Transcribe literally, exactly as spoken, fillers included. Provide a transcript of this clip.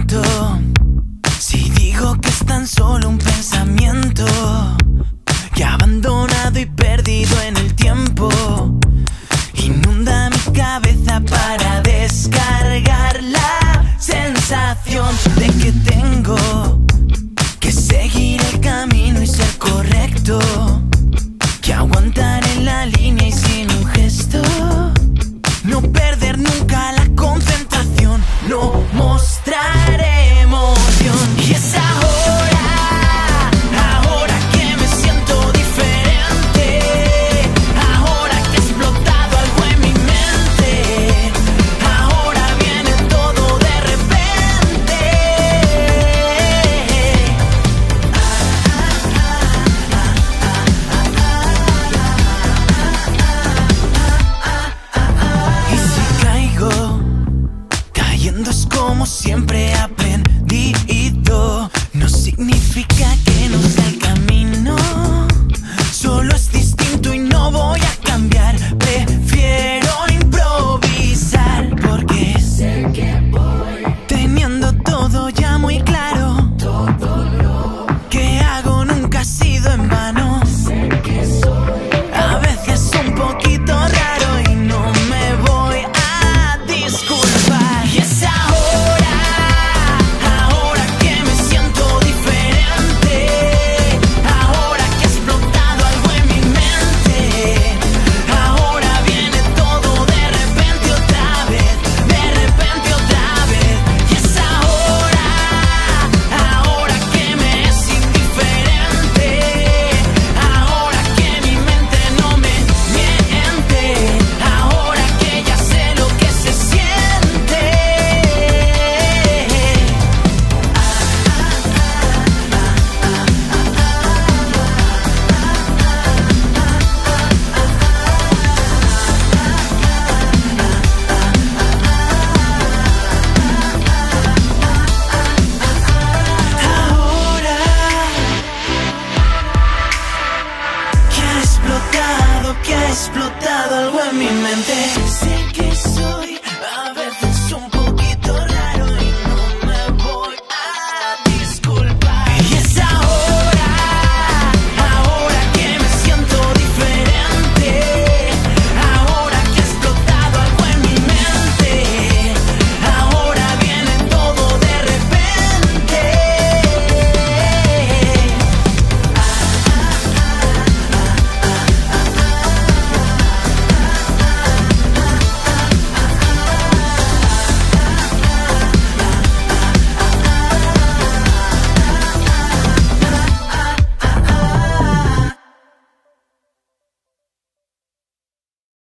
miento si digo que es tan solo un pensamiento que abandonado y perdido en el tiempo inunda mi cabeza para descargar la sensación de que tengo que seguir el camino y ser correcto, que aguantar en la línea y sin un gesto, no perder nunca la concentración, no mostrar emoción. Y es ahora, ahora que me siento diferente, ahora que ha explotado algo en mi mente, ahora viene todo de repente. Y si caigo, cayendo es como siempre